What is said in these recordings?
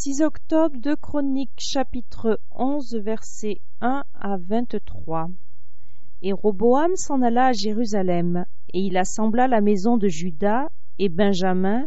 6 octobre, 2 Chroniques, chapitre 11, versets 1 à 23. Et Roboam s'en alla à Jérusalem, et il assembla la maison de Juda et Benjamin,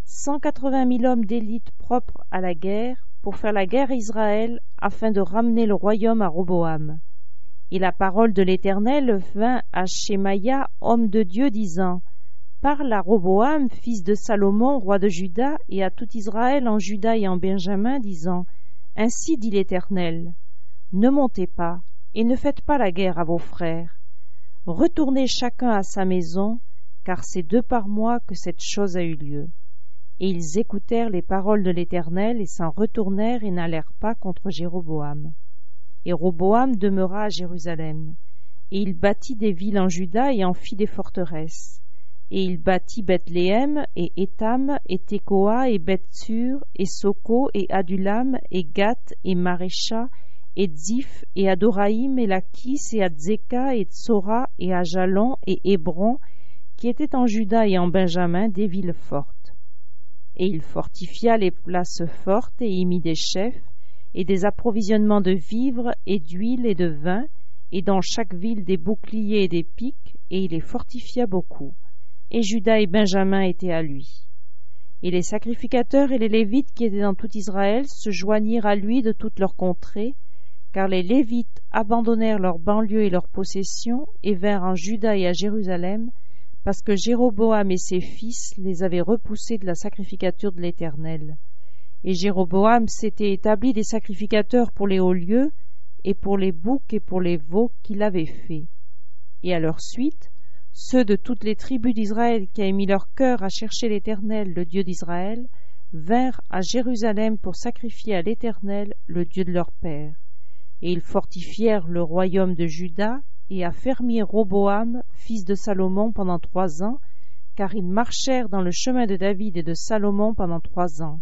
180 000 hommes d'élite propres à la guerre, pour faire la guerre à Israël, afin de ramener le royaume à Roboam. Et la parole de l'Éternel vint à Shemaïa, homme de Dieu, disant: Parle à Roboam, fils de Salomon, roi de Juda, et à tout Israël en Juda et en Benjamin, disant: Ainsi dit l'Éternel, ne montez pas, et ne faites pas la guerre à vos frères. Retournez chacun à sa maison, car c'est 2 par mois que cette chose a eu lieu. Et ils écoutèrent les paroles de l'Éternel, et s'en retournèrent et n'allèrent pas contre Jéroboam. Et Roboam demeura à Jérusalem, et il bâtit des villes en Juda et en fit des forteresses. Et il bâtit Bethléem, et Étam, et Tekoa, et Beth-Sur, et Soko, et Adulam, et Gath, et Marécha, et Dzif, et Adoraïm, et Lachis, et Adzeka, et Tsora, et Ajalon, et Hébron, qui étaient en Juda et en Benjamin, des villes fortes. Et il fortifia les places fortes, et y mit des chefs, et des approvisionnements de vivres, et d'huile, et de vin, et dans chaque ville des boucliers et des piques, et il les fortifia beaucoup. Et Juda et Benjamin étaient à lui. Et les sacrificateurs et les Lévites qui étaient dans tout Israël se joignirent à lui de toutes leurs contrées, car les Lévites abandonnèrent leurs banlieues et leurs possessions et vinrent en Juda et à Jérusalem, parce que Jéroboam et ses fils les avaient repoussés de la sacrificature de l'Éternel. Et Jéroboam s'était établi des sacrificateurs pour les hauts lieux, et pour les boucs et pour les veaux qu'il avait faits. Et à leur suite, ceux de toutes les tribus d'Israël qui avaient mis leur cœur à chercher l'Éternel, le Dieu d'Israël, vinrent à Jérusalem pour sacrifier à l'Éternel, le Dieu de leur père. Et ils fortifièrent le royaume de Juda et affermirent Roboam, fils de Salomon, pendant 3 ans, car ils marchèrent dans le chemin de David et de Salomon pendant 3 ans.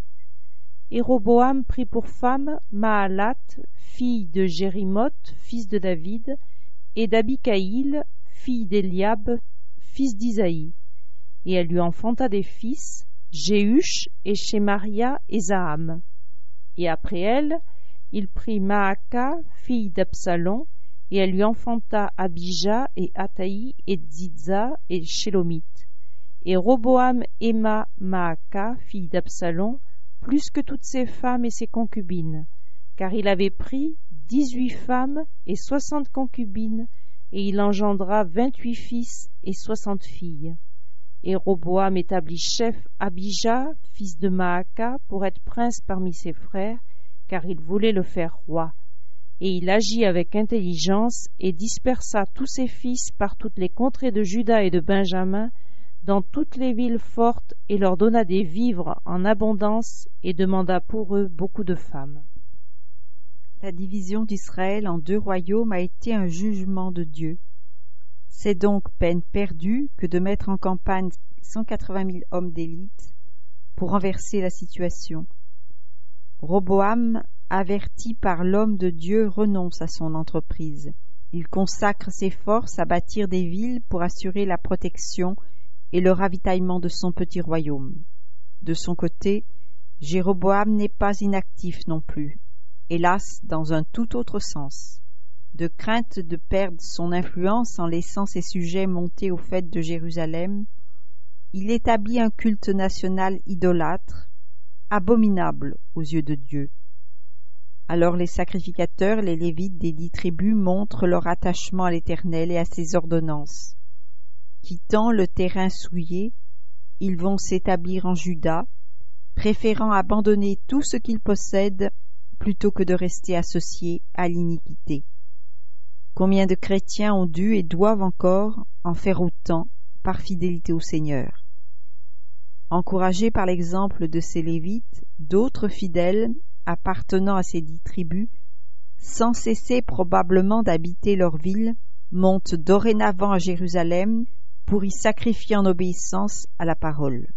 Et Roboam prit pour femme Mahalat, fille de Jérimoth, fils de David, et d'Abikaïl, fille d'Eliab, fils d'Isaïe. Et elle lui enfanta des fils, Jéhush et Shemaria et Zaham. Et après elle, il prit Maaka, fille d'Absalom, et elle lui enfanta Abijah et Ataï et Dzidza et Shélomith. Et Roboam aima Maaka, fille d'Absalom, plus que toutes ses femmes et ses concubines, car il avait pris 18 femmes et 60 concubines, et il engendra 28 fils et 60 filles. Et Roboam établit chef Abijah, fils de Maaka, pour être prince parmi ses frères, car il voulait le faire roi. Et il agit avec intelligence, et dispersa tous ses fils par toutes les contrées de Juda et de Benjamin, dans toutes les villes fortes, et leur donna des vivres en abondance, et demanda pour eux beaucoup de femmes. La division d'Israël en 2 royaumes a été un jugement de Dieu. C'est donc peine perdue que de mettre en campagne 180 000 hommes d'élite pour renverser la situation. Roboam, averti par l'homme de Dieu, renonce à son entreprise. Il consacre ses forces à bâtir des villes pour assurer la protection et le ravitaillement de son petit royaume. De son côté, Jéroboam n'est pas inactif non plus, hélas dans un tout autre sens. De crainte de perdre son influence en laissant ses sujets monter aux fêtes de Jérusalem, il établit un culte national idolâtre, abominable aux yeux de Dieu. Alors les sacrificateurs, les Lévites des 10 tribus montrent leur attachement à l'Éternel et à ses ordonnances. Quittant le terrain souillé, ils vont s'établir en Juda, préférant abandonner tout ce qu'ils possèdent plutôt que de rester associés à l'iniquité. Combien de chrétiens ont dû et doivent encore en faire autant par fidélité au Seigneur. Encouragés par l'exemple de ces Lévites, d'autres fidèles appartenant à ces 10 tribus, sans cesser probablement d'habiter leur ville, montent dorénavant à Jérusalem pour y sacrifier en obéissance à la parole.